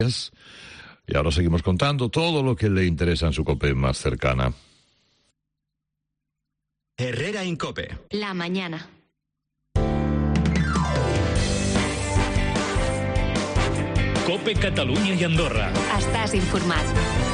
Y ahora seguimos contando todo lo que le interesa en su COPE más cercana. Herrera en COPE. La mañana. COPE Catalunya i Andorra. Estàs informat.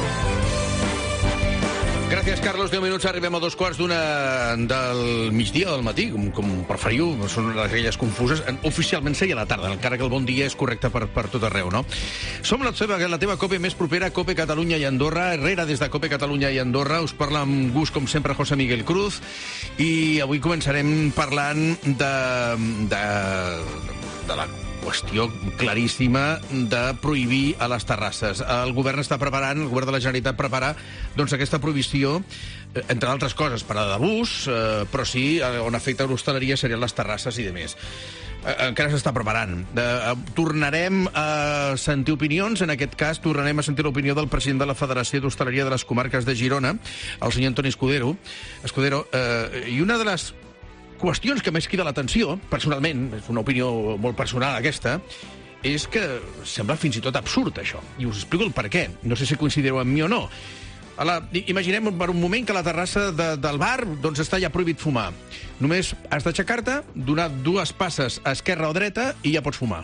Gràcies, Carlos. 10 minuts, arribem a 2:15 del migdia o del matí, com preferiu. Són les grelles confuses. Oficialment seria a la tarda, encara que el bon dia és correcte per tot arreu, no? Som la teva COPE més propera, COPE Catalunya i Andorra. Herrera des de COPE Catalunya i Andorra. Us parla amb gust, com sempre, José Miguel Cruz. I avui començarem parlant de la qüestió claríssima de prohibir a les terrasses. El govern està preparant, el govern de la Generalitat prepara aquesta prohibició, entre altres coses, per a d'abús, però sí, on afecta l'hostaleria serien les terrasses i demés. Encara s'està preparant. Tornarem a sentir opinions, en aquest cas tornarem a sentir l'opinió del president de la Federació d'Hostaleria de les Comarques de Girona, el senyor Antoni Escudero, i una de les qüestions que més crida l'atenció, personalment, és una opinió molt personal aquesta, és que sembla fins i tot absurd, això. I us explico el per què. No sé si coincidireu amb mi o no. Imaginem per un moment que a la terrassa del bar està ja prohibit fumar. Només has d'aixecar-te, donar 2 passes a esquerra o dreta i ja pots fumar.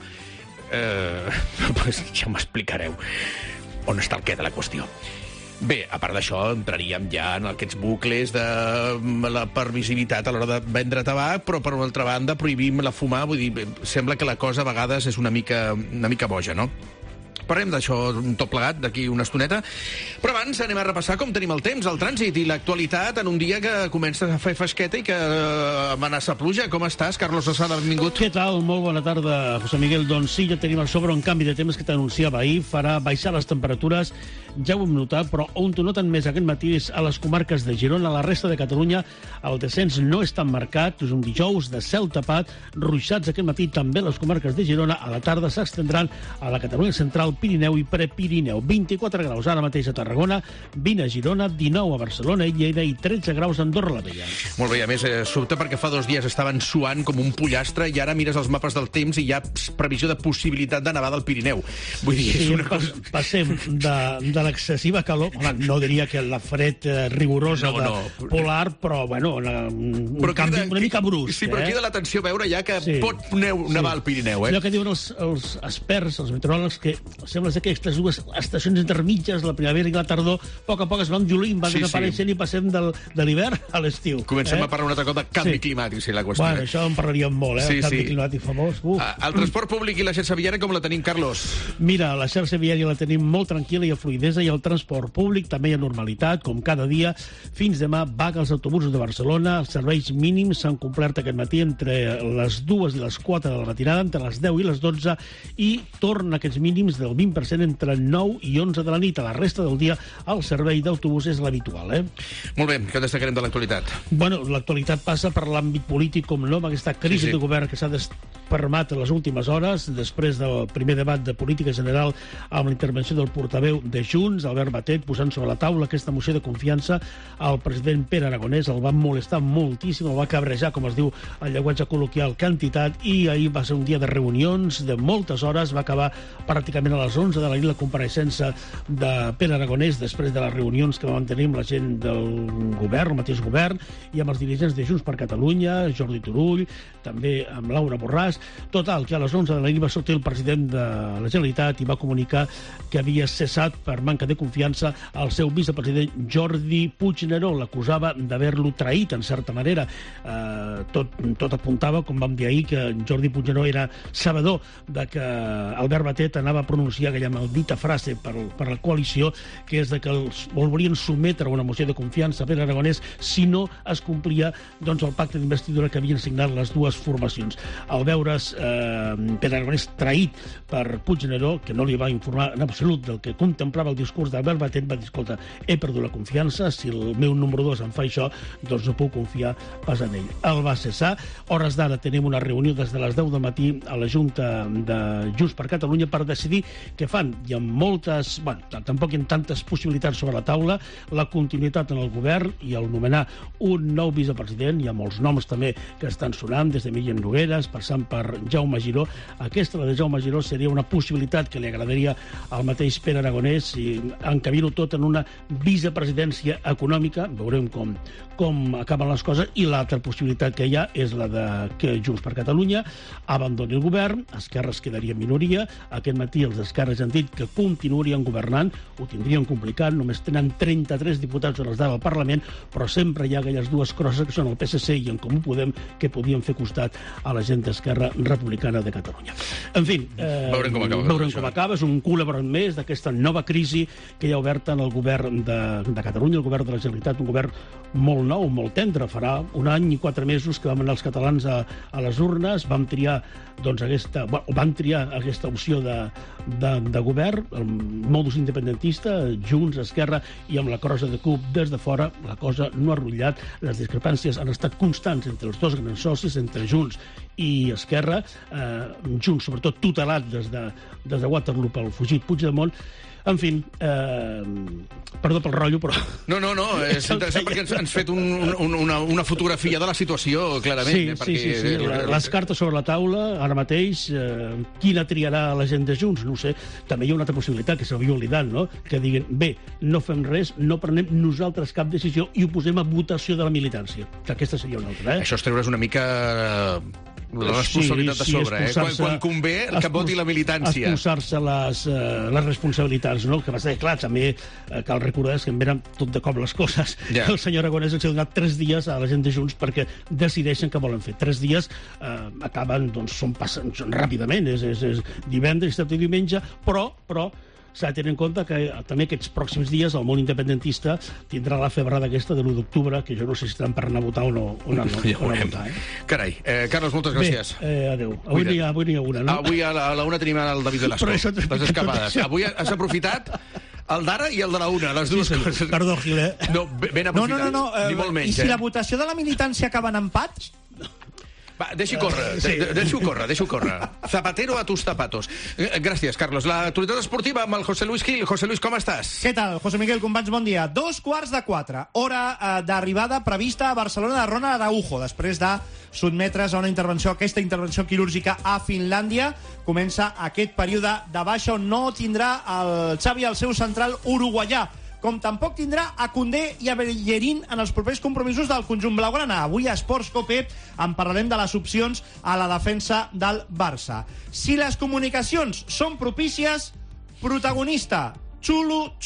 Ja m'explicareu on està el què de la qüestió. Bé, a part d'això, entraríem ja en aquests bucles de la permissivitat a l'hora de vendre tabac, però, per una altra banda, prohibim la fumar. Vull dir, sembla que la cosa a vegades és una mica boja, no? Parlem d'això tot plegat d'aquí una estoneta. Però abans anem a repassar com tenim el temps, el trànsit i l'actualitat en un dia que comença a fer fresqueta i que amenaça pluja. Com estàs, Carlos Osada? Benvingut. Què tal? Molt bona tarda, José Miguel. Doncs sí, ja tenim a sobre un canvi de temps que t'anunciava ahir. Farà baixar les temperatures, ja ho hem notat, però on ho noten més aquest matí és a les comarques de Girona. A la resta de Catalunya el descens no és tan marcat. És un dijous de cel tapat, ruixats aquest matí també a les comarques de Girona. A la tarda s'estendran a la Catalunya central, Pirineu i Prepirineu. 24 graus ara mateix a Tarragona, 20 a Girona, 19 a Barcelona i Lleida i 13 graus a Andorra la Vella. Molt bé, a més, sobte perquè fa 2 dies estaven suant com un pollastre i ara mires els mapes del temps i hi ha previsió de possibilitat de nevada al Pirineu. Vull dir, és una cosa... Passem de l'excessiva calor, no diria que la fred rigorosa polar, però, bueno, un canvi una mica brusc. Sí, però crida l'atenció veure ja que pot nevar al Pirineu. Allò que diuen els experts, els meteoròlegs, que sembla que aquestes 2 estacions intermitges, la primavera i la tardor, a poc es van diluint, van desapareixent i passem de l'hivern a l'estiu. Comencem a parlar una altra cosa de canvi climàtic, si la qüestió. Bueno, això en parlaríem molt, el canvi climàtic famós. El transport públic i la xarxa viària com la tenim, Carlos? Mira, la xarxa viària la tenim molt tranquil·la, hi ha fluidesa, i el transport públic també hi ha normalitat, com cada dia. Fins demà, vaga als autobusos de Barcelona. Els serveis mínims s'han complert aquest matí entre les 2 i les 4 de la matinada, entre les 10 i les 12, i tornen aquests mínims del 20% entre 9 i 11 de la nit. A la resta del dia el servei d'autobús és l'habitual. Molt bé, què destacarem de l'actualitat? Bueno, l'actualitat passa per l'àmbit polític, com no, amb aquesta crisi de govern que s'ha desparramat en les últimes hores, després del primer debat de política general amb la intervenció del portaveu de Junts, Albert Batet, posant sobre la taula aquesta moció de confiança al president Pere Aragonès. El va molestar moltíssim, el va cabrejar, com es diu el llenguatge col·loquial, quantitat, i ahir va ser un dia de reunions de moltes hores. Va acabar pràcticament a les 11 de la nit la compareixença de Pere Aragonès després de les reunions que va mantenir amb la gent del govern, el mateix govern, i amb els dirigents de Junts per Catalunya, Jordi Turull, també amb Laura Borràs. Total, que a les 11 de la nit va sortir el president de la Generalitat i va comunicar que havia cessat per manca de confiança al seu vicepresident Jordi Puigneró. L'acusava d'haver-lo traït, en certa manera. Tot apuntava, com vam dir ahir, que Jordi Puigneró era sabedor de que Albert Batet anava a pronunciar aquella maldita frase per la coalició, que és de que els volien sotmetre a una moció de confiança a Pere Aragonès si no es complia el pacte d'investidura que havien signat les 2 formacions. Al veure's Pere Aragonès traït per Puigneró, que no li va informar en absolut del que contemplava el discurs d'Albert Batet, va dir, escolta, he perdut la confiança, si el meu número 2 em fa això, doncs no puc confiar pas en ell. El va cessar. Hores d'ara tenim una reunió des de les 10 del matí a la Junta de Junts per Catalunya per decidir què fan. Hi ha moltes... Bueno, tampoc hi ha tantes possibilitats sobre la taula. La continuïtat en el govern i el nomenar un nou vicepresident. Hi ha molts noms també que estan sonant, des de Míriam Nogueras, passant per Jaume Giró. Aquesta, la de Jaume Giró, seria una possibilitat que li agradaria al mateix Pere Aragonès i encabir-ho tot en una vicepresidència econòmica. Veurem com acaben les coses. I l'altra possibilitat que hi ha és la de que Junts per Catalunya abandoni el govern, Esquerra es quedaria en minoria. Aquest matí els d'Esquerra han dit que continuarien governant, ho tindrien complicat, només tenen 33 diputats a les dades al Parlament, però sempre hi ha aquelles dues crosses que són el PSC i en Comú Podem que podien fer costat a la gent d'Esquerra Republicana de Catalunya. En fi, veurem com acaba. És un culebron més d'aquesta nova crisi que hi ha oberta en el govern de Catalunya, el govern de la Generalitat, un govern molt nou, molt tendre. Farà un any i 4 mesos que vam anar els catalans a les urnes, vam triar aquesta opció de govern, el modus independentista, Junts, Esquerra, i amb la crossa de CUP des de fora. La cosa no ha rotllat, les discrepàncies han estat constants entre els dos grans socis, entre Junts i Esquerra, Junts sobretot tutelat des de Waterloo pel fugit Puigdemont. En fi, perdó pel rotllo, però... No, és interessant perquè ens han fet una fotografia de la situació, clarament. Sí. Les cartes sobre la taula, ara mateix, quina triarà la gent de Junts? No ho sé. També hi ha una altra possibilitat, que s'havia oblidat, no? Que diguin, bé, no fem res, no prenem nosaltres cap decisió i ho posem a votació de la militància. Que aquesta seria una altra, Això és treure's una mica... la responsabilitat de sobre, quan convé que voti la militància. Expulsar-se les responsabilitats, no? El que va ser, clar, també cal recordar que em venen tot de cop les coses. El senyor Aragonès els ha donat 3 dies a la gent de Junts perquè decideixen què volen fer. 3 dies acaben, doncs, són ràpidament, és divendres, dissabte i diumenge, però s'ha de tenir en compte que també aquests pròxims dies el món independentista tindrà la febrada aquesta de l'1 d'octubre, que jo no sé si estaran per anar a votar o no votar. Carai, Carlos, moltes gràcies. Bé, adéu. Avui n'hi ha una, no? Avui a la una tenim el David Velasco, les escapades. Avui has aprofitat el d'ara i el de la una, les dues coses. Perdó, Gil, No, ben aprofitat. No. Ni molt menys, I si la votació de la militància acaba en empat? Va, deixi córrer. Zapatero a tus zapatos. Gràcies, Carlos. L'actualitat esportiva amb el José Luis Gil. José Luis, com estàs? Què tal, José Miguel, companys, bon dia. 3:45, hora d'arribada prevista a Barcelona de Ronald Araujo, després de sotmetre's a aquesta intervenció quirúrgica a Finlàndia. Comença aquest període de baixa on no tindrà el Xavi el seu central uruguaià, com tampoc tindrà a Koundé i a Bellerín en els propers compromisos del conjunt blaugrana. Avui a Esports Cope en parlarem de les opcions a la defensa del Barça. Si les comunicacions són propícies, protagonista, xulo,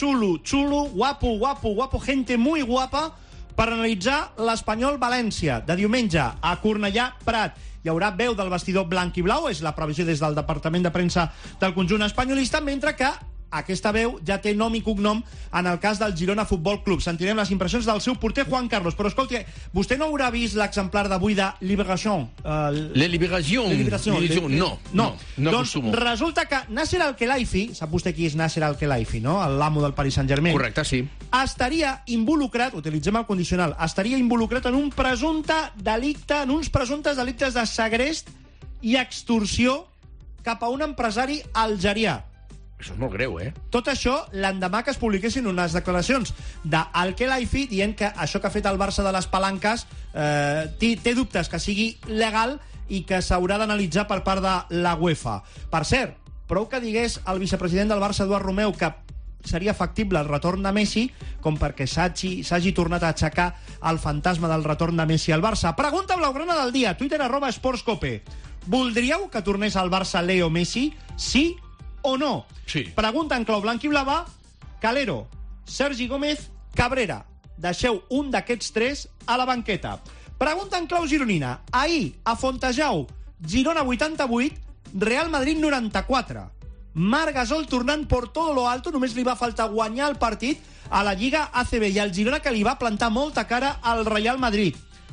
guapo, gente muy guapa, per analitzar l'Espanyol València de diumenge a Cornellà Prat. Hi haurà veu del vestidor blanc i blau, és la previsió des del departament de premsa del conjunt espanyolista, mentre que aquesta veu ja té nom i cognom en el cas del Girona Futbol Club. Sentirem les impressions del seu porter Juan Carlos. Però escolti, vostè no haurà vist l'exemplar d'avui de Libération? La Libération? No. Doncs resulta que Nasser Al-Khelaifi, sap vostè qui és Nasser Al-Khelaifi, no? L'amo del Paris Saint-Germain. Correcte, sí. Estaria involucrat, utilitzem el condicional, estaria involucrat en un presumpte delicte, en uns presumptes delictes de segrest i extorsió cap a un empresari algerià. Això és molt greu, Tot això l'endemà que es publiquessin unes declaracions d'Al-Khelaifi dient que això que ha fet el Barça de les palanques té dubtes que sigui legal i que s'haurà d'analitzar per part de la UEFA. Per cert, prou que digués el vicepresident del Barça, Eduard Romeu, que seria factible el retorn de Messi com perquè s'hagi tornat a aixecar el fantasma del retorn de Messi al Barça. Pregunta blaugrana del dia, Twitter @SportsCope. Voldríeu que tornés al Barça Leo Messi? Sí o no? Sí. Pregunta en clau blanc i blava, Calero, Sergi Gómez, Cabrera. Deixeu un d'aquests 3 a la banqueta. Pregunta en clau gironina. Ahir, a Fontejau, Girona 88, Real Madrid 94. Marc Gasol tornant por todo lo alto, només li va faltar guanyar el partit a la Lliga ACB i al Girona, que li va plantar molta cara al Real Madrid.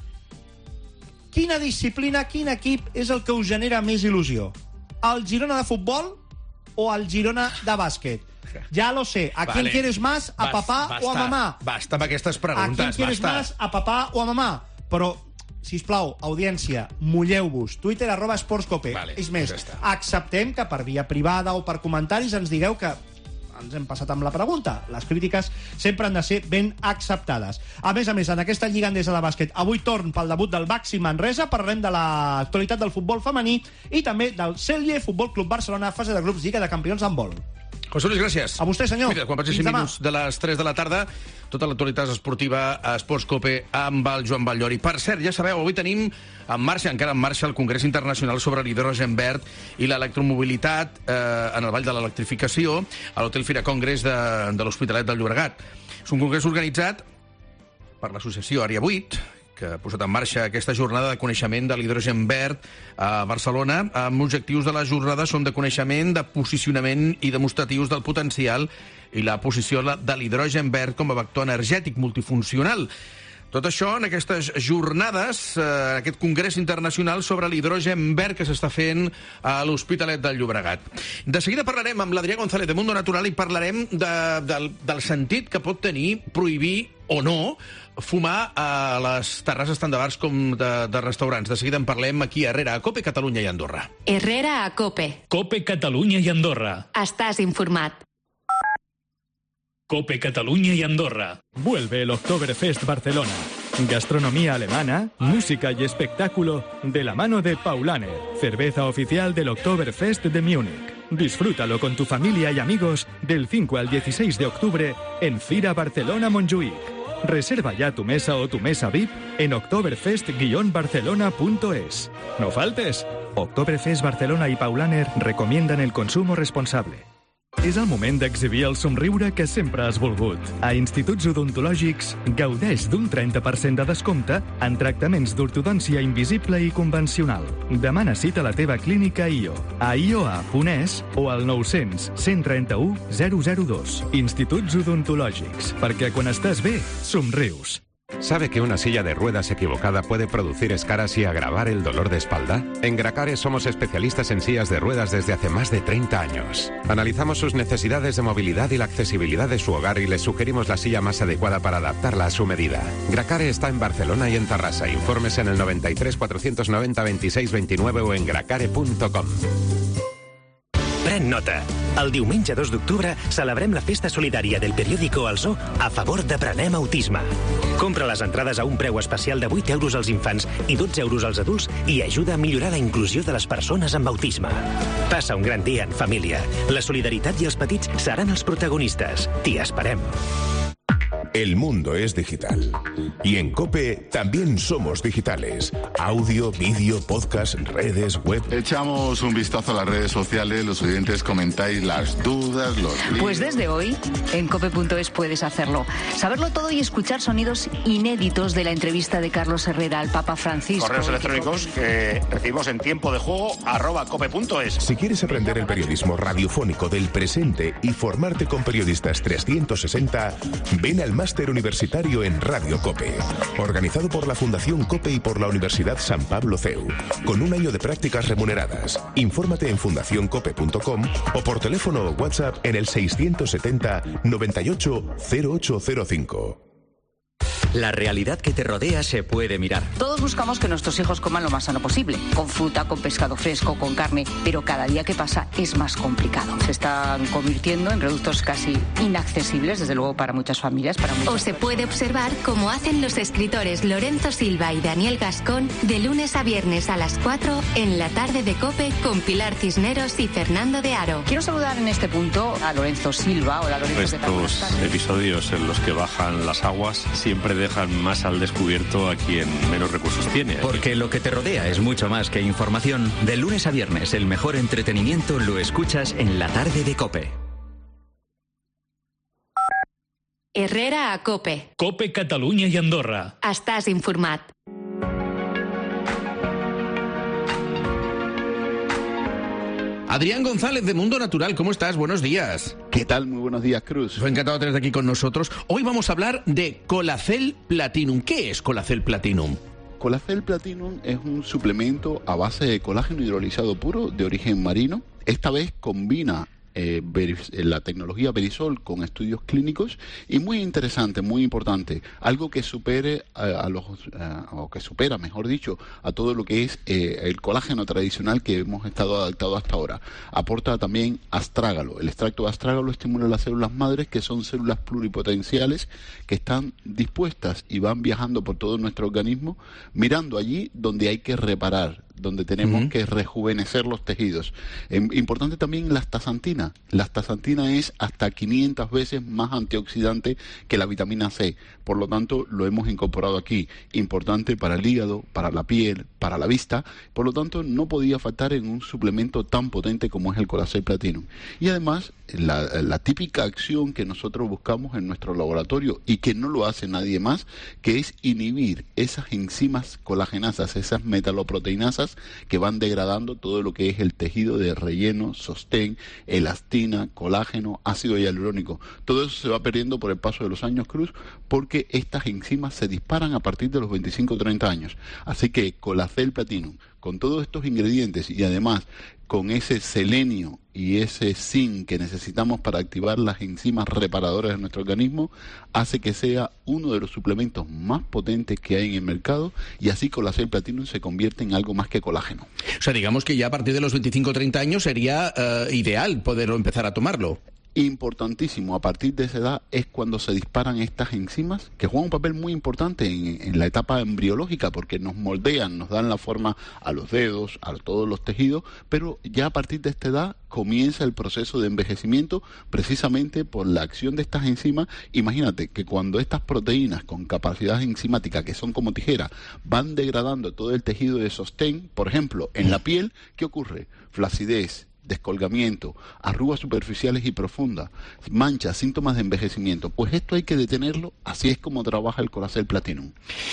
Quina disciplina, quin equip és el que us genera més il·lusió? El Girona de futbol o al Girona de bàsquet? Ya lo sé. ¿A quién quieres más? ¿A papá o a mamá? Basta amb aquestes preguntes. ¿A quién quieres más? ¿A papá o a mamá? Però, sisplau, audiència, mulleu-vos. Twitter @sportscope. És més, acceptem que per via privada o per comentaris ens digueu que ens hem passat amb la pregunta. Les crítiques sempre han de ser ben acceptades. A més, en aquesta Lliga Endesa de bàsquet, avui torn pel debut del Baxi Manresa, parlarem de l'actualitat del futbol femení i també del Celje Futbol Club Barcelona, fase de grups Lliga de Campions d'handbol. José Luis, gràcies. A vostè, senyor. Mira, quan passi 5 minuts de les 3 de la tarda, tota l'actualitat esportiva a Esports Cope amb el Joan Batllori. Per cert, ja sabeu, avui tenim encara en marxa el Congrés Internacional sobre l'hidrogen verd i l'electromobilitat en el Vall de l'Electrificació a l'Hotel Fira Congrés de l'Hospitalet del Llobregat. És un congrés organitzat per l'associació Àrea 8, que ha posat en marxa aquesta jornada de coneixement de l'hidrogen verd a Barcelona. Amb objectius de la jornada són de coneixement, de posicionament i demostratius del potencial i la posició de l'hidrogen verd com a vector energètic multifuncional. Tot això en aquestes jornades, aquest congrés internacional sobre l'hidrogen verd que s'està fent a l'Hospitalet del Llobregat. De seguida parlarem amb l'Adrià González de Mundo Natural i parlarem del sentit que pot tenir prohibir o no fumar a les terrasses tant de bars com de restaurants. De seguida en parlem aquí a Herrera, a Cope, Catalunya i Andorra. Herrera a Cope. Cope Catalunya i Andorra. Estàs informat. Cope Catalunya y Andorra. Vuelve el Oktoberfest Barcelona. Gastronomía alemana, música y espectáculo de la mano de Paulaner, cerveza oficial del Oktoberfest de Múnich. Disfrútalo con tu familia y amigos del 5 al 16 de octubre en Fira Barcelona Montjuïc. Reserva ya tu mesa o tu mesa VIP en oktoberfest-barcelona.es. No faltes. Oktoberfest Barcelona y Paulaner recomiendan el consumo responsable. És el moment d'exhibir el somriure que sempre has volgut. A Instituts Odontològics gaudeix d'un 30% de descompte en tractaments d'ortodòncia invisible i convencional. Demana cita a la teva clínica IO, a ioa.es o al 900 131 002. Instituts Odontològics, perquè quan estàs bé, somrius. ¿Sabe que una silla de ruedas equivocada puede producir escaras y agravar el dolor de espalda? En Gracare somos especialistas en sillas de ruedas desde hace más de 30 años. Analizamos sus necesidades de movilidad y la accesibilidad de su hogar y les sugerimos la silla más adecuada para adaptarla a su medida. Gracare está en Barcelona y en Tarrasa. Informes en el 93 490 26 29 o en gracare.com. Pren nota. El diumenge 2 d'octubre celebrem la festa solidària del periòdico El Zoo a favor de Prenem Autisme. Compra les entrades a un preu especial de 8 euros als infants i 12 euros als adults i ajuda a millorar la inclusió de les persones amb autisme. Passa un gran dia en família. La solidaritat i els petits seran els protagonistes. T'hi esperem. El mundo es digital. Y en COPE también somos digitales. Audio, vídeo, podcast, redes, web. Echamos un vistazo a las redes sociales, los oyentes comentáis las dudas, los links. Pues desde hoy, en cope.es puedes hacerlo. Saberlo todo y escuchar sonidos inéditos de la entrevista de Carlos Herrera al Papa Francisco. Correos electrónicos que recibimos en tiempo de juego @cope.es. Si quieres aprender el periodismo radiofónico del presente y formarte con periodistas 360, ven al Máster Universitario en Radio Cope, organizado por la Fundación Cope y por la Universidad San Pablo CEU, con un año de prácticas remuneradas. Infórmate en fundacioncope.com o por teléfono o WhatsApp en el 670 98 0805. La realidad que te rodea se puede mirar. Todos buscamos que nuestros hijos coman lo más sano posible, con fruta, con pescado fresco, con carne, pero cada día que pasa es más complicado. Se están convirtiendo en productos casi inaccesibles, desde luego para muchas familias. O se puede observar cómo hacen los escritores Lorenzo Silva y Daniel Gascón de lunes a viernes a las 4 en la tarde de COPE con Pilar Cisneros y Fernando de Aro. Quiero saludar en este punto a Lorenzo Silva. Hola, Lorenzo. Estos episodios en los que bajan las aguas siempre dejan más al descubierto a quien menos recursos tiene. Porque lo que te rodea es mucho más que información. De lunes a viernes, el mejor entretenimiento lo escuchas en la tarde de COPE. Herrera a Cope. Cope Catalunya i Andorra. Estàs informat. Adrián González de Mundo Natural, ¿cómo estás? Buenos días. ¿Qué tal? Muy buenos días, Cruz. Encantado de tenerte aquí con nosotros. Hoy vamos a hablar de Colacel Platinum. ¿Qué es Colacel Platinum? Colacel Platinum es un suplemento a base de colágeno hidrolizado puro de origen marino. Esta vez combina la tecnología Verisol con estudios clínicos y muy interesante, muy importante, algo que supere o que supera, mejor dicho, a todo lo que es el colágeno tradicional que hemos estado adaptados hasta ahora. Aporta también astrágalo. El extracto de astrágalo estimula las células madres, que son células pluripotenciales que están dispuestas y van viajando por todo nuestro organismo, mirando allí donde hay que reparar, donde tenemos que rejuvenecer los tejidos. Importante también la astaxantina. La astaxantina es hasta 500 veces más antioxidante que la vitamina C. Por lo tanto, lo hemos incorporado aquí. Importante para el hígado, para la piel, para la vista. Por lo tanto, no podía faltar en un suplemento tan potente como es el Colacel Platinum. Y además, la típica acción que nosotros buscamos en nuestro laboratorio y que no lo hace nadie más, que es inhibir esas enzimas colagenasas, esas metaloproteinasas que van degradando todo lo que es el tejido de relleno, sostén, elastina, colágeno, ácido hialurónico. Todo eso se va perdiendo por el paso de los años, Cruz, porque estas enzimas se disparan a partir de los 25 o 30 años. Así que Colacel Platinum, con todos estos ingredientes y además con ese selenio y ese zinc que necesitamos para activar las enzimas reparadoras de nuestro organismo, hace que sea uno de los suplementos más potentes que hay en el mercado, y así Colacel Platinum se convierte en algo más que colágeno. O sea, digamos que ya a partir de los 25 o 30 años sería ideal poder empezar a tomarlo. Importantísimo, a partir de esa edad es cuando se disparan estas enzimas, que juegan un papel muy importante en la etapa embriológica, porque nos moldean, nos dan la forma a los dedos, a todos los tejidos, pero ya a partir de esta edad comienza el proceso de envejecimiento, precisamente por la acción de estas enzimas. Imagínate que cuando estas proteínas con capacidad enzimática, que son como tijera, van degradando todo el tejido de sostén, por ejemplo, en la piel, ¿qué ocurre? Flacidez, descolgamiento, arrugas superficiales y profundas, manchas, síntomas de envejecimiento. Pues esto hay que detenerlo. Así es como trabaja el Colacel Platinum.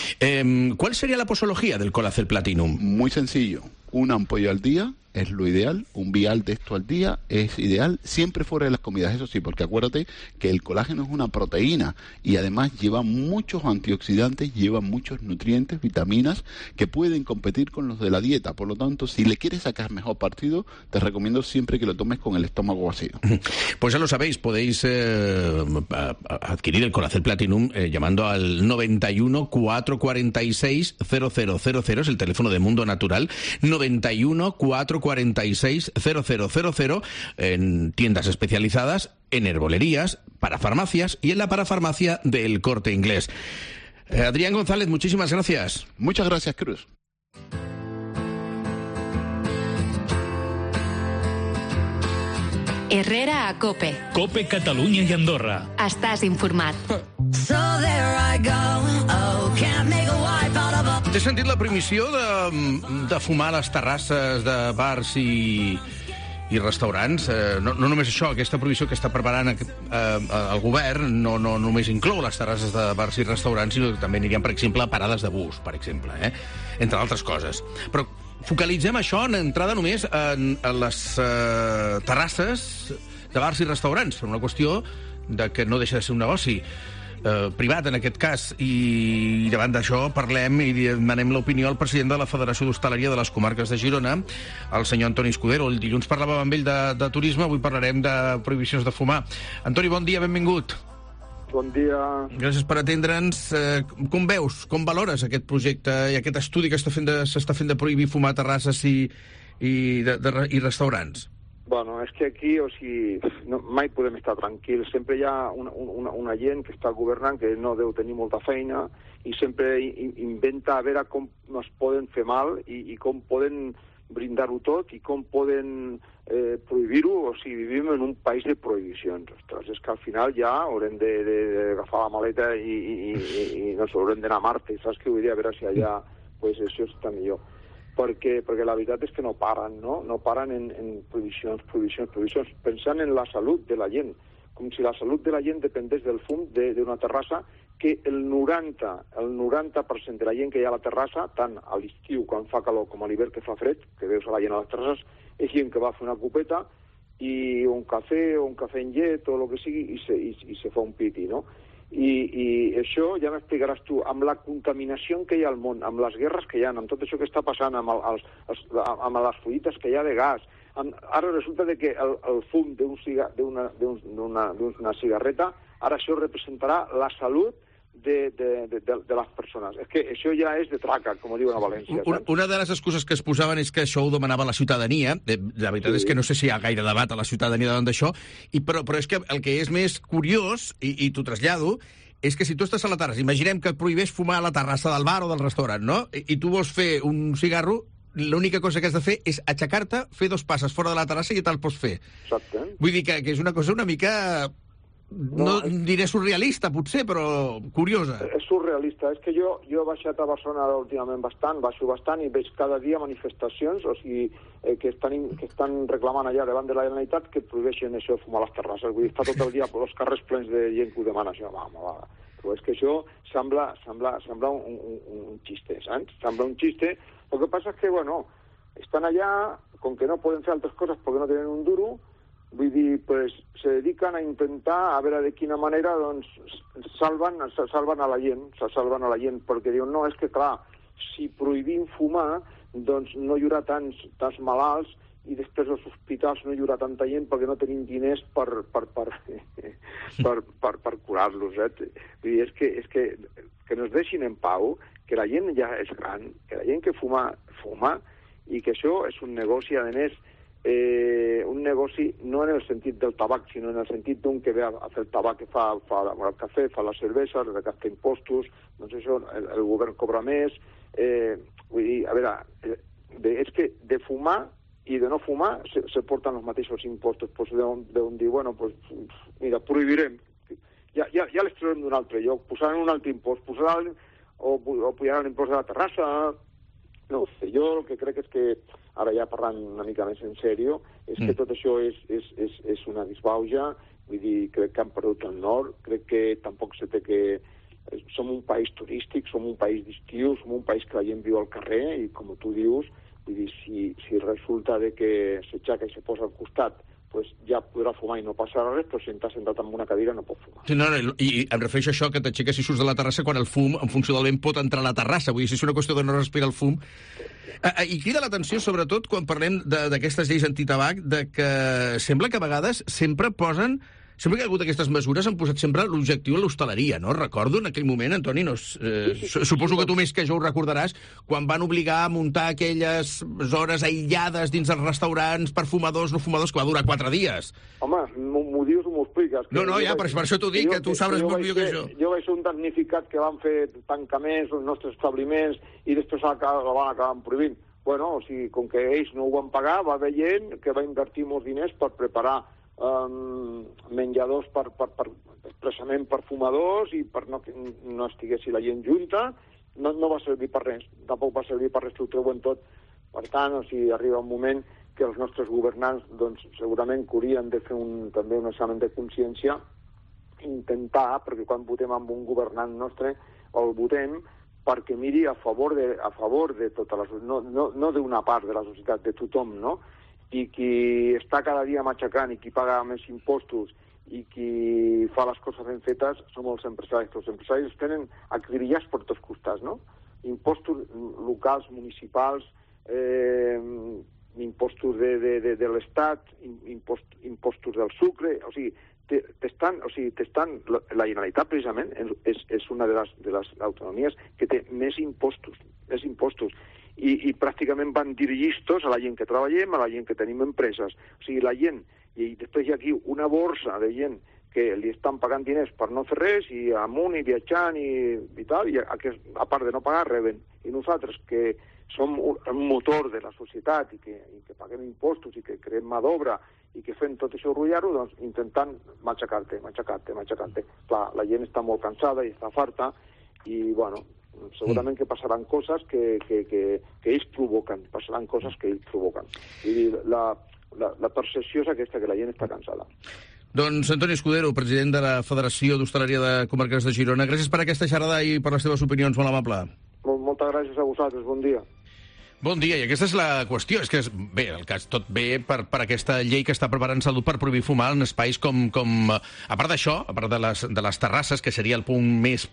¿Cuál sería la posología del Colacel Platinum? Muy sencillo. Una ampolla al día es lo ideal, un vial de esto al día es ideal, siempre fuera de las comidas, eso sí, porque acuérdate que el colágeno es una proteína y además lleva muchos antioxidantes, lleva muchos nutrientes, vitaminas que pueden competir con los de la dieta. Por lo tanto, si le quieres sacar mejor partido, te recomiendo siempre que lo tomes con el estómago vacío. Pues ya lo sabéis, podéis adquirir el Colacel Platinum llamando al 91 446 0000, es el teléfono de Mundo Natural, 91 446 0000, en tiendas especializadas, en herbolerías, para farmacias y en la parafarmacia del Corte Inglés. Adrián González, muchísimas gracias. Muchas gracias, Cruz. Herrera a COPE. COPE Catalunya i Andorra. Estàs informat. T'he sentit la prohibició de fumar a les terrasses de bars i restaurants. No només això, aquesta prohibició que està preparant el govern no només inclou les terrasses de bars i restaurants, sinó que també anirien, per exemple, a parades de bus, per exemple, entre altres coses. Però focalitzem això en entrada només en les terrasses de bars i restaurants, per una qüestió de que no deixa de ser un negoci privat, en aquest cas, i davant d'això parlem i demanem l'opinió al president de la Federació d'Hostaleria de les Comarques de Girona, el senyor Antoni Escudero. El dilluns parlàvem amb ell de turisme, avui parlarem de prohibicions de fumar. Antoni, bon dia, benvingut. Bon dia. Gràcies per atendre'ns. Com veus, com valores aquest projecte i aquest estudi que s'està fent de prohibir fumar a terrasses i restaurants? Bueno, és que aquí, o sigui, mai podem estar tranquils. Sempre hi ha una gent que està governant que no deu tenir molta feina i sempre inventa a veure com es poden fer mal i com poden brindar-ho tot i com poden prohibir-ho. O sigui, vivim en un país de prohibicions. Ostres, és que al final ja haurem d'agafar la maleta i no sé, haurem d'anar a Marte, saps què vull dir? A veure si allà pues, això està millor. Perquè la veritat és que no paren, no? No paren en prohibicions, pensant en la salut de la gent, com si la salut de la gent dependés del fum d'una terrassa, que el 90% de la gent que hi ha a la terrassa, tant a l'estiu quan fa calor com a l'hivern que fa fred, que veus a la gent a les terrasses, és gent que va a fer una copeta i un cafè o un cafè en llet o el que sigui i se fa un piti, no? I això ja m'explicaràs tu, amb la contaminació que hi ha al món, amb les guerres que hi ha, amb tot això que està passant, amb les fullites que hi ha de gas, Ara resulta que el fum d'una cigarreta, ara això representarà la salut de les persones. És que això ja és de traca, com diuen a València. Una de les excuses que es posaven és que això ho demanava la ciutadania. La veritat és que no sé si hi ha gaire debat a la ciutadania davant d'això, però és que el que és més curiós, i t'ho trasllado, és que si tu estàs a la terrassa, imaginem que et prohibeix fumar a la terrassa del bar o del restaurant, no? I tu vols fer un cigarro, l'única cosa que has de fer és aixecar-te, fer 2 passes fora de la terrassa i ja te'l pots fer. Exacte. Vull dir que és una cosa una mica... No diré surrealista, potser, però curiosa. És surrealista. És que jo he baixat a Barcelona últimament baixo bastant i veig cada dia manifestacions, o sigui, que estan reclamant allà davant de la Generalitat que prohibeixen això de fumar a les terrasses. Vull dir, està tot el dia els carrers plens de gent que ho demana. Això, però és que això sembla un xiste, saps? Sembla un xiste. El que passa és que, bueno, estan allà, com que no poden fer altres coses perquè no tenen un duro, vull dir, pues, se dediquen a intentar a veure de quina manera doncs, salven a la gent, perquè diuen, no, és que clar, si prohibim fumar, doncs no hi haurà tants malalts i després als hospitals no hi haurà tanta gent perquè no tenim diners per curar-los. Vull dir, és que nos deixin en pau, que la gent ja és gran, que la gent que fuma, i que això és un negoci, a més, un negoci no en el sentit del tabac, sinó en el sentit d'un que ve a fer el tabac, que fa el cafè, fa la cervesa, recapta impostos, doncs això, el govern cobra més. Vull dir, a veure, és que de fumar i de no fumar se porten els mateixos impostos. Pues deuen dir, bueno, pues mira, prohibirem. Ja les traurem d'un altre lloc, posaran un altre impost, o pujaran l'impost de la terrassa. No sé, jo el que crec és que, ara ja parlant una mica més en sèrio, és que tot això és una disbauja. Vull dir, crec que han perdut el nord, crec que tampoc se té que... Som un país turístic, som un país d'estiu, som un país que la gent viu al carrer, i com tu dius, vull dir, si resulta de que s'aixeca i se posa al costat, pues ja podrà fumar i no passarà res, però si està sentat en una cadira no pot fumar. Sí, no, i em refereixo a això, que t'aixeques i surts de la terrassa quan el fum, en funció del vent, pot entrar a la terrassa. Vull dir, si és una qüestió de no respirar el fum... I crida l'atenció, sobretot, quan parlem d'aquestes lleis antitabac, de que sembla que a vegades sempre posen... Sempre que hi ha hagut aquestes mesures han posat sempre l'objectiu a l'hostaleria, no? Recordo en aquell moment, Antoni, suposo que tu més que jo ho recordaràs, quan van obligar a muntar aquelles zones aïllades dins els restaurants per fumadors, no fumadors, que va durar 4 dies. Home, m'ho dius o m'ho expliques? No, ja, per això t'ho dic, que tu sabràs molt millor que jo. Jo vaig ser un damnificat que van fer tancaments als nostres establiments i després la van acabar prohibint. Bueno, o sigui, com que ells no ho van pagar, va haver gent que va invertir molts diners per preparar menjadors expressament per fumadors i per no estiguessi la gent junta. No va servir per res, tampoc va servir per res, ho treuen tot. Per tant, o sigui, arriba un moment que els nostres governants doncs, segurament que haurien de fer també un examen de consciència, intentar, perquè quan votem amb un governant nostre, el votem perquè miri a favor de tota la societat, no d'una part de la societat, de tothom, no? I qui està cada dia matxacant i qui paga més impostos i qui fa les coses ben fetes som els empresaris. Els empresaris tenen acribillats per tots costats, no? Impostos locals, municipals, impostos de l'Estat, impostos del sucre, o sigui, la Generalitat precisament és una de les autonomies que té més impostos, i pràcticament van dirigits a la gent que treballem, a la gent que tenim empreses. O sigui, la gent, i després hi ha aquí una borsa de gent que li estan pagant diners per no fer res, i amunt i viatjant i tal, i a part de no pagar, reben. I nosaltres, que som un motor de la societat i que paguem impostos i que creem mà d'obra i que fem tot això rutllar-ho, doncs intentant matxacar-te. Clar, la gent està molt cansada i està farta i, bueno, segurament que passaran coses que ells provoquen, Vull dir, la percepció és aquesta, que la gent està cansada. Doncs Antoni Escudero, president de la Federació d'Hostaleria de Comarques de Girona, gràcies per aquesta xerrada i per les teves opinions, molt amable. Moltes gràcies a vosaltres, bon dia. Bon dia, i aquesta és la qüestió. És que, bé, el cas tot ve per aquesta llei que està preparant Salut per prohibir fumar en espais com... A part d'això, a part de les terrasses, que seria el punt més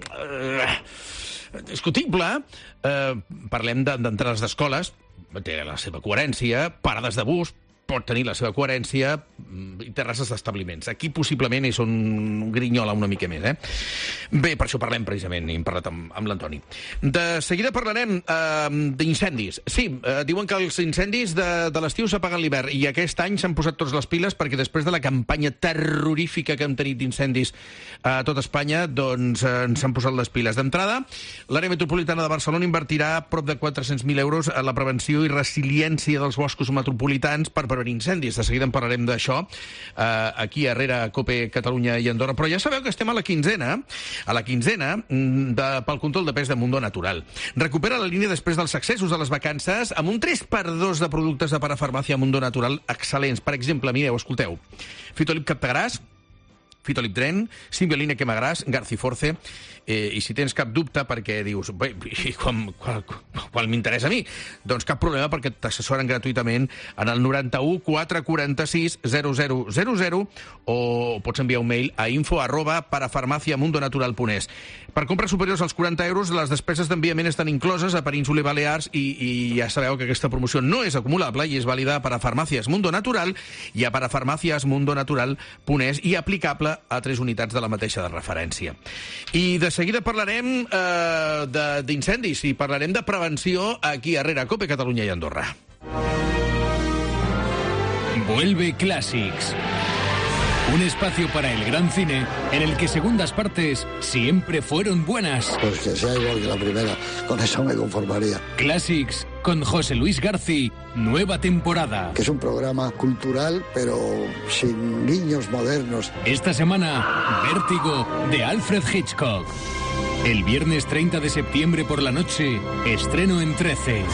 discutible, parlem d'entrades d'escoles, té la seva coherència, parades de bus, pot tenir la seva coherència i terrasses d'establiments. Aquí possiblement és on grinyola una mica més, Bé, per això parlem precisament, i hem parlat amb l'Antoni. De seguida parlarem d'incendis. Sí, diuen que els incendis de l'estiu s'apaguen l'hivern, i aquest any s'han posat tots les piles perquè després de la campanya terrorífica que hem tenit d'incendis a tot Espanya, doncs ens han posat les piles. D'entrada, l'àrea metropolitana de Barcelona invertirà prop de 400.000 euros en la prevenció i resiliència dels boscos metropolitans per prevenir incendis. De seguida en parlarem d'això aquí a COPE Catalunya i Andorra. Però ja sabeu que estem a la quinzena pel control de pes de Mundo Natural. Recupera la línia després dels accessos de les vacances amb un 3x2 de productes de parafarmàcia Mundo Natural excel·lents. Per exemple, mireu, escolteu, Fitolip Captagràs, Fitolip Dren, Simbiolina Quemagràs, Garciforce, i si tens cap dubte perquè dius, bé, qual m'interessa a mi? Doncs cap problema, perquè t'assessoren gratuïtament en el 91 446 0000 o pots enviar un mail a info@parafarmaciamundonatural.es. Per compres superiors als 40 euros, les despeses d'enviament estan incloses a Península i Balears, i ja sabeu que aquesta promoció no és acumulable i és vàlida a Parafarmàcies Mundo Natural i a parafarmaciasmundonatural.es i aplicable a 3 unitats de la mateixa de referència. I de seguida parlarem d'incendis i parlarem de prevenció aquí a COPE Catalunya i Andorra. Vuelve Clàssics. Un espacio para el gran cine en el que segundas partes siempre fueron buenas. Pues que sea igual que la primera, con eso me conformaría. Clàssics con José Luis García, nueva temporada. Que es un programa cultural, pero sin niños modernos. Esta semana, Vértigo, de Alfred Hitchcock. El viernes 30 de septiembre por la noche, estreno en 13.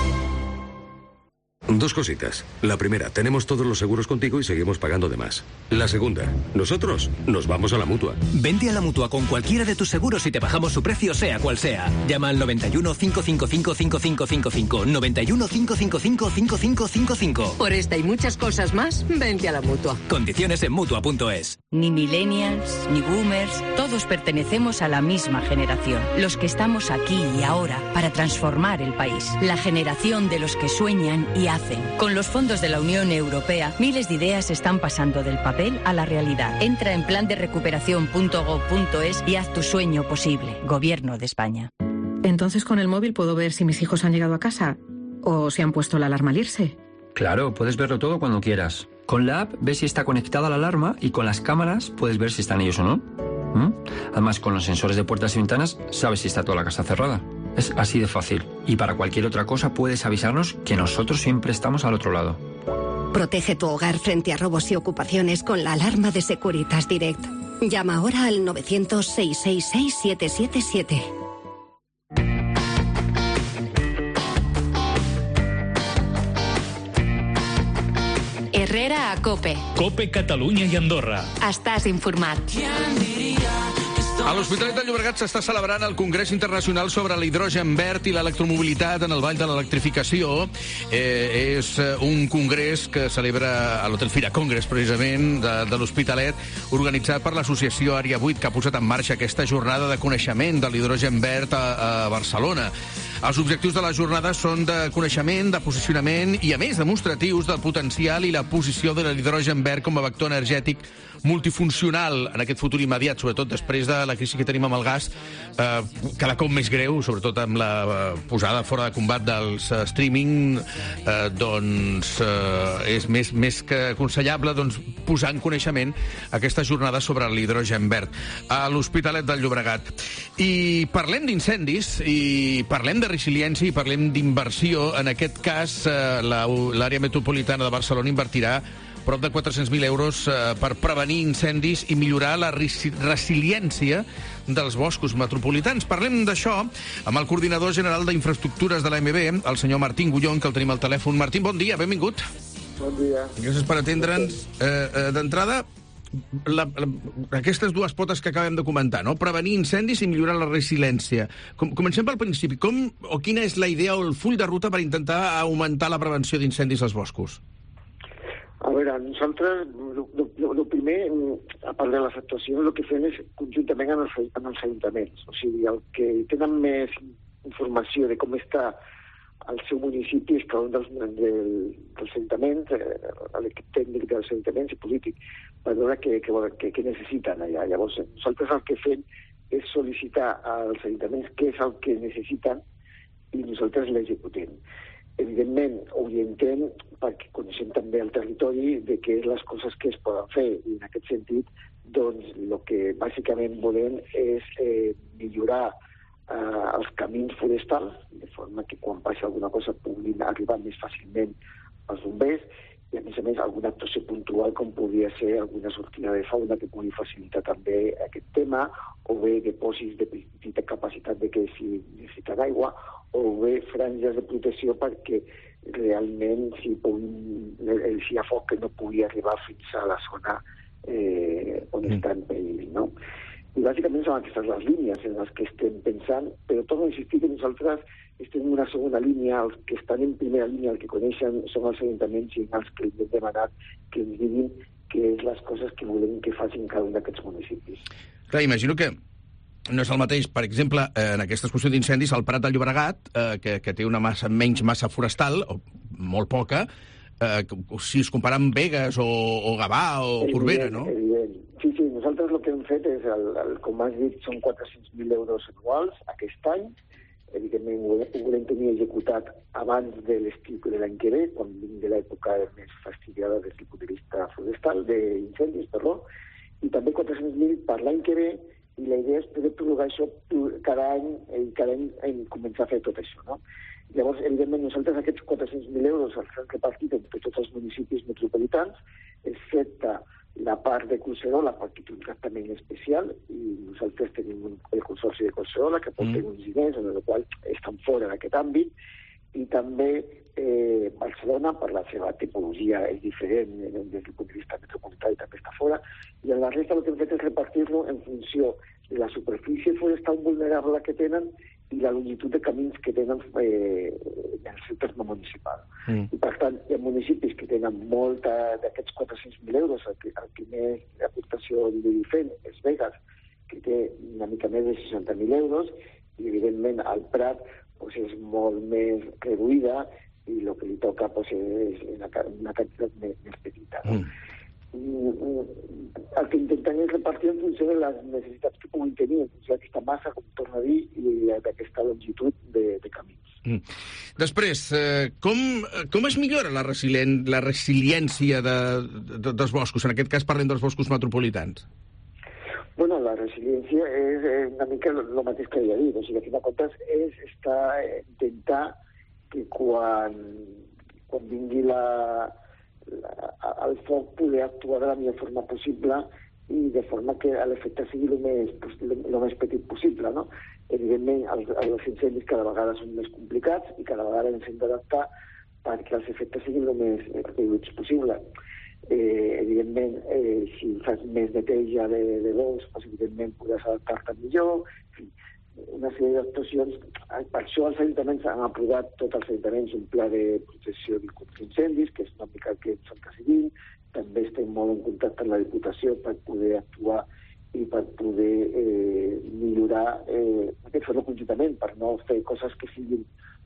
Dos cositas. La primera, tenemos todos los seguros contigo y seguimos pagando de más. La segunda, nosotros nos vamos a la Mutua. Vente a la Mutua con cualquiera de tus seguros y te bajamos su precio, sea cual sea. Llama al 91 555 5555. 91 555 5555. Por esta y muchas cosas más, vente a la Mutua. Condiciones en Mutua.es. Ni millennials, ni boomers, todos pertenecemos a la misma generación. Los que estamos aquí y ahora para transformar el país. La generación de los que sueñan y hacen. Con los fondos de la Unión Europea, miles de ideas están pasando del papel a la realidad. Entra en planderecuperación.gov.es y haz tu sueño posible. Gobierno de España. Entonces, ¿con el móvil puedo ver si mis hijos han llegado a casa? ¿O si han puesto la alarma al irse? Claro, puedes verlo todo cuando quieras. Con la app ves si está conectada la alarma y con las cámaras puedes ver si están ellos o no. Además, con los sensores de puertas y ventanas sabes si está toda la casa cerrada. Es así de fácil. Y para cualquier otra cosa puedes avisarnos que nosotros siempre estamos al otro lado. Protege tu hogar frente a robos y ocupaciones con la alarma de Securitas Direct. Llama ahora al 900-666-777. Herrera a COPE. COPE Catalunya i Andorra. Estàs informat. A l'Hospitalet de Llobregat s'està celebrant el Congrés Internacional sobre l'Hidrogen Verd i l'Electromobilitat en el Vall de l'Electrificació. És un congrés que celebra a l'Hotel Fira Congress, precisament, de l'Hospitalet, organitzat per l'Associació Àrea 8, que ha posat en marxa aquesta jornada de coneixement de l'hidrogen verd a Barcelona. Els objectius de la jornada són de coneixement, de posicionament i, a més, demostratius del potencial i la posició de l'hidrogen verd com a vector energètic multifuncional en aquest futur immediat, sobretot després de la crisi que tenim amb el gas, cada cop més greu, sobretot amb la posada fora de combat dels streaming, doncs és més que aconsellable posar en coneixement aquesta jornada sobre l'hidrogen verd a l'Hospitalet del Llobregat. I parlem d'incendis, i parlem de resiliència, i parlem d'inversió. En aquest cas, l'àrea metropolitana de Barcelona invertirà prop de 400.000 euros per prevenir incendis i millorar la resiliència dels boscos metropolitans. Parlem d'això amb el coordinador general d'Infraestructures de l'AMB, el senyor Martín Gullón, que el tenim al telèfon. Martín, bon dia, benvingut. Bon dia. Gràcies per atendre'ns. D'entrada, aquestes dues potes que acabem de comentar, no? Prevenir incendis i millorar la resiliència. Comencem pel principi. Quina és la idea o el full de ruta per intentar augmentar la prevenció d'incendis als boscos? A veure, nosaltres, el primer, a part de les actuacions, el que fem és conjuntament amb els ajuntaments. O sigui, el que tenen més informació de com està al seu municipi, és cada un dels ajuntaments, l'equip tècnic dels ajuntaments i polític, per veure què necessiten allà. Llavors, nosaltres el que fem és sol·licitar als ajuntaments què és el que necessiten i nosaltres l'executem. Evidentment, orientem perquè coneixem també el territori de què és les coses que es poden fer. I en aquest sentit, doncs, el que bàsicament volem és millorar els camins forestals, de forma que quan passi alguna cosa puguin arribar més fàcilment als bombers, i a més alguna actuació puntual com podria ser alguna sortida de fauna que pugui facilitar també aquest tema, o bé dipòsits de petita capacitat de que si necessiten aigua, o bé franges de protecció perquè realment si hi ha foc que no pugui arribar fins a la zona on està en perill, no? I bàsicament són aquestes les línies en les que estem pensant, però torno a insistir que nosaltres estem en una segona línia, els que estan en primera línia, els que coneixen, són els ajuntaments i els que hem demanat que ens diguin què és les coses que volem que facin cada un d'aquests municipis. Clar, imagino que no és el mateix, per exemple, en aquesta qüestió d'incendis, el Prat del Llobregat, que té una menys massa forestal, o molt poca, si es compara amb Begues o Gavà o Corbera, no? Evident. Sí, nosaltres el que hem fet és, com has dit, són 400.000 euros anuals aquest any. Evidentment ho volem tenir executat abans de l'estiu de l'any que ve, quan vingui l'època més fastidiada des del punt de vista forestal, d'incendis, i també 400.000 per l'any que ve, i la idea és poder prorrogar això cada any començar a fer tot això, no? Llavors, evidentment, nosaltres aquests 400.000 euros els hem repartit entre tots els municipis metropolitans, excepte la part de Collserola, perquè té un tractament especial, i nosaltres tenim el Consorci de Collserola, que porta uns diners, en el qual estan fora d'aquest àmbit, i també Barcelona, per la seva tipologia, és diferent des del punt de vista metropolità i també està fora, i en la resta el que hem fet és repartir-lo en funció de la superfície forestal vulnerable que tenen i la longitud de camins que tenen en el seu terme municipal. I per tant, hi ha municipis que tenen molta d'aquests 400.000 euros, el que més aportació li fem és Begues, que té una mica més de 60.000 euros, i evidentment al Prat és molt més reduïda i el que li toca és una quantitat més petita. El que intentem és repartir en funció de les necessitats que puguin tenir, en funció d'aquesta massa, com torno a dir, i d'aquesta longitud de camins. Després, com es millora la resiliència dels boscos? En aquest cas parlem dels boscos metropolitans. Bueno, la resiliència és una mica el mateix que havia dit. O sigui, a fin de comptes, és intentar que quan vingui el foc poder actuar de la millor forma possible i de forma que l'efecte sigui el més petit possible, no? Evidentment, els incendis cada vegada són més complicats i cada vegada ens hem d'adaptar perquè els efectes siguin el més reduïts possible. Evidentment, si fas més neteja de bosc, evidentment podràs adaptar-te millor, una sèrie d'actuacions. Per això els ajuntaments han aprovat, tots els ajuntaments, un pla de protecció contra incendis, que és una mica el que s'està seguint. També estem molt en contacte amb la Diputació per poder actuar i per poder millorar, fer-ho conjuntament, per no fer coses que siguin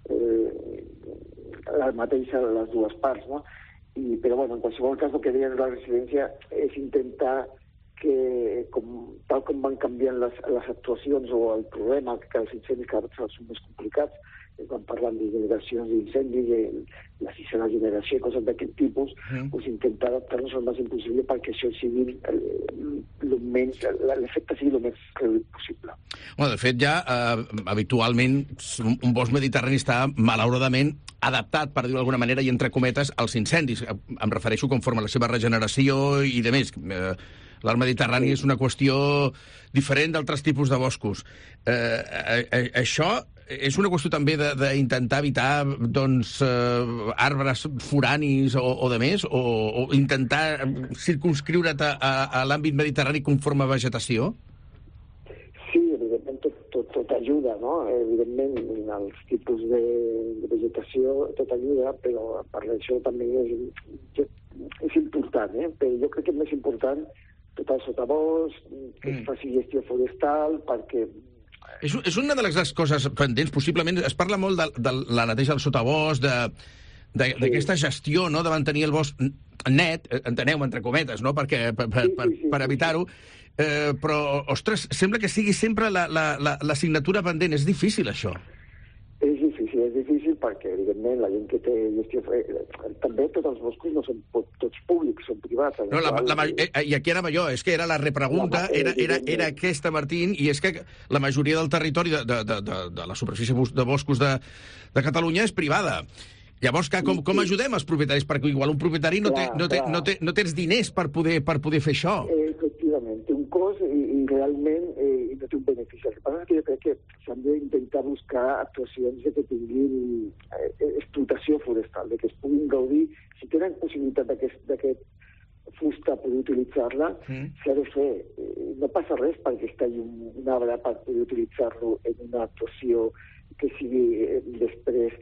la mateixa de les dues parts, no? Però, bueno, en qualsevol cas, el que deia de la residència és intentar que, tal com van canviant les actuacions o el problema, que els incendis cada vegada són més complicats, van parlant de generacions d'incendis, la sisena generació i coses d'aquest tipus, intentar adaptar-nos al màxim possible perquè això sigui l'efecte sigui el més reduït possible. Bueno, de fet, ja habitualment un bosc mediterrani està malauradament adaptat, per dir-ho d'alguna manera, i entre cometes, als incendis. Em refereixo conforme a la seva regeneració i de més. L'art mediterrani és una qüestió diferent d'altres tipus de boscos. Això és una qüestió també d'intentar evitar arbres foranis o de més, o intentar circumscriure't a l'àmbit mediterrani conforme a vegetació? Sí, evidentment tot ajuda, no? Evidentment els tipus de vegetació tot ajuda, però per això també és important, però jo crec que és més important tot el sotabosc, que es faci gestió forestal, perquè És una de les coses pendents, possiblement, es parla molt de la neteja del sotabosc, d'aquesta gestió, no?, de mantenir el bosc net, enteneu, entre cometes, no?, per evitar-ho, però, ostres, sembla que sigui sempre l'assignatura pendent. És difícil, això. És difícil perquè, evidentment, la gent que té gestió... També tots els boscos no són tots públics, són privats. No, i aquí anava jo, és que era la repregunta, era aquesta, Martín, i és que la majoria del territori de la superfície de boscos de Catalunya és privada. Llavors, com ajudem els propietaris? Perquè igual un propietari no té els diners per poder fer això. Efectivament, té un cost i realment no té un benefici. El que passa és que jo crec que s'han d'intentar buscar actuacions que tinguin explotació forestal, que es puguin gaudir. Si tenen possibilitat d'aquest fusta poder utilitzar-la, s'ha de fer. No passa res perquè es talli un arbre per poder utilitzar-lo en una actuació que sigui després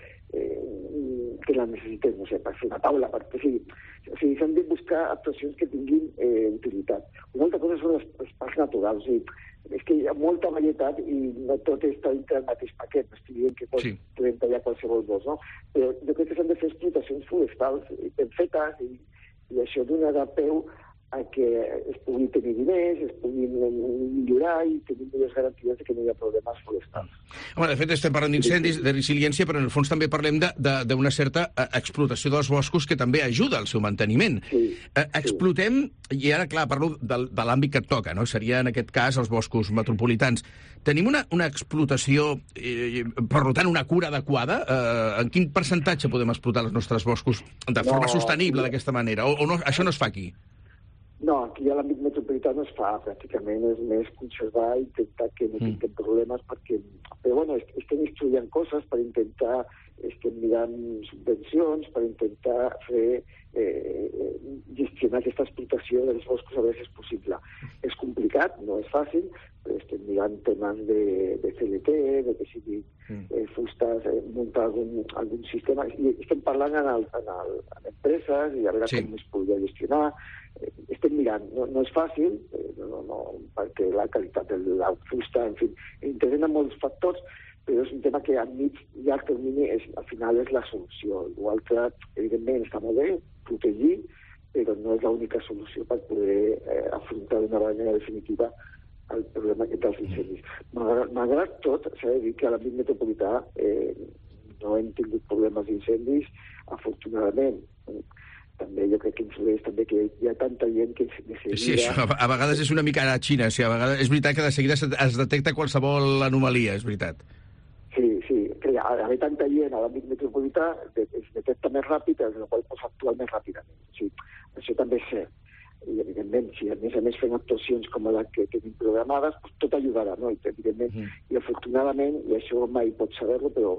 que la necessitem, no sé, per fer una taula, o sigui, s'han de buscar actuacions que tinguin utilitat. Una altra cosa són els parcs naturals, o sigui, és que hi ha molta varietat i no tot està dintre del mateix paquet, no estic dient que podem tallar qualsevol bosc, no? Però jo crec que s'han de fer explotacions forestals ben fetes i això donarà peu a que es pugui tenir diners, es puguin millorar i tenir millors garanties de que no hi ha problemes forestals. Home, de fet, estem parlant d'incendis, de resiliència, però en el fons també parlem d'una certa explotació dels boscos que també ajuda al seu manteniment. Explotem, i ara, clar, parlo de l'àmbit que et toca, no? Seria, en aquest cas, els boscos metropolitans. Tenim una explotació, per tant, una cura adequada? En quin percentatge podem explotar els nostres boscos de forma sostenible d'aquesta manera? O no, això no es fa aquí? No, aquí a l'àmbit metropolità no es fa, pràcticament és més conservar i intentar que no tinguem problemes, però bueno, estem estudiant coses per intentar, estem mirant subvencions, per intentar fer, gestionar aquesta explotació dels boscos a veure si és possible. És complicat, no és fàcil, però estem mirant temes de CLT, de que sigui fustes, muntar algun sistema, i estem parlant en empreses i a veure com es podria gestionar. Estem mirant, no és fàcil, perquè la qualitat de la fusta, en fi, interessa molts factors, però és un tema que a mig i llarg termini al final és la solució. Igual que, evidentment, està molt bé protegir, però no és l'única solució per poder afrontar d'una manera definitiva el problema dels incendis. Malgrat tot, s'ha de dir que a l'àmbit metropolità no hem tingut problemes d'incendis, afortunadament. També jo crec que influeix també que hi ha tanta gent que de seguida... Sí, això a vegades és una mica a la Xina, o sigui, a vegades és veritat que de seguida es detecta qualsevol anomalia, és veritat. Sí, que haver tanta gent a l'àmbit metropolità es detecta més ràpid, amb la qual pots actuar més ràpidament. O sigui, això també és cert. I, evidentment, si a més fem actuacions com la que tenim programades, doncs tot ajudarà, no? I, evidentment, i afortunadament, i això mai pot saber-lo, però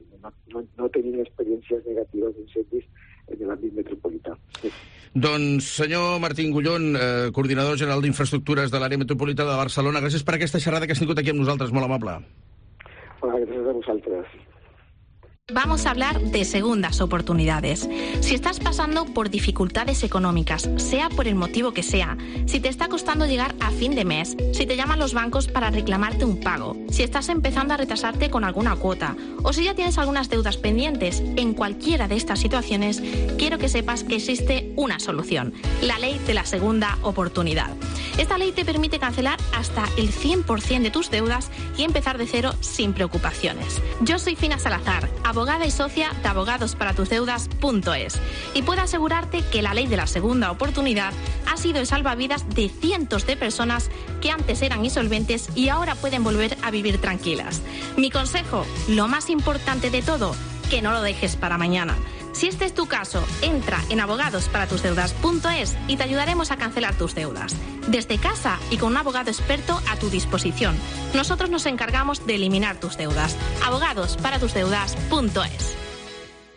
no tenim experiències negatives d'incendis en l'àmbit metropolità. Doncs, senyor Martín Gullón, coordinador general d'Infraestructures de l'àrea metropolitana de Barcelona, gràcies per aquesta xerrada que has tingut aquí amb nosaltres, molt amable. Gràcies a vosaltres. Vamos a hablar de segundas oportunidades. Si estás pasando por dificultades económicas, sea por el motivo que sea, si te está costando llegar a fin de mes, si te llaman los bancos para reclamarte un pago, si estás empezando a retrasarte con alguna cuota o si ya tienes algunas deudas pendientes, en cualquiera de estas situaciones, quiero que sepas que existe una solución, la ley de la segunda oportunidad. Esta ley te permite cancelar hasta el 100% de tus deudas y empezar de cero sin preocupaciones. Yo soy Fina Salazar, abogada y socia de abogadosparatudeudas.es, y puedo asegurarte que la ley de la segunda oportunidad ha sido el salvavidas de cientos de personas que antes eran insolventes y ahora pueden volver a vivir tranquilas. Mi consejo, lo más importante de todo, que no lo dejes para mañana. Si este es tu caso, entra en abogadosparatudeudas.es y te ayudaremos a cancelar tus deudas. Desde casa y con un abogado experto a tu disposición. Nosotros nos encargamos de eliminar tus deudas. abogadosparatudeudas.es.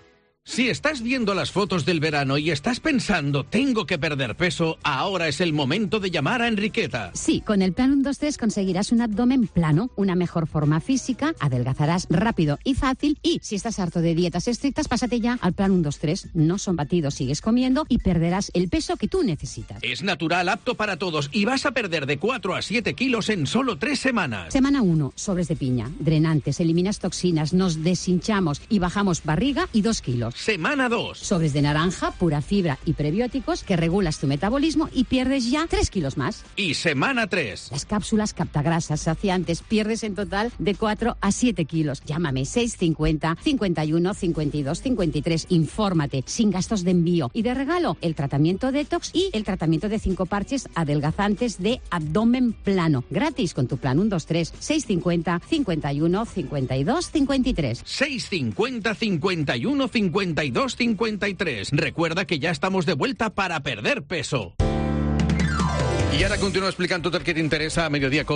Si estás viendo las fotos del verano y estás pensando, tengo que perder peso, ahora es el momento de llamar a Enriqueta. Sí, con el Plan 1, 2, 3 conseguirás un abdomen plano, una mejor forma física, adelgazarás rápido y fácil, y si estás harto de dietas estrictas, pásate ya al Plan 1, 2, 3. No son batidos, sigues comiendo y perderás el peso que tú necesitas. Es natural, apto para todos y vas a perder de 4 a 7 kilos en solo 3 semanas. Semana 1, sobres de piña, drenantes, eliminas toxinas, nos deshinchamos y bajamos barriga y 2 kilos. Semana 2. Sobres de naranja, pura fibra y prebióticos que regulas tu metabolismo y pierdes ya 3 kilos más. Y semana 3. Las cápsulas captagrasas saciantes, pierdes en total de 4 a 7 kilos. Llámame 650 51 52 53. Infórmate, sin gastos de envío. Y de regalo, el tratamiento detox y el tratamiento de 5 parches adelgazantes de abdomen plano. Gratis con tu Plan 1, 2, 3. 650 51 52 53. 650 51 52 53. Recuerda que ya estamos de vuelta para perder peso. I ara continuo explicant tot el que t'interessa a Mediodía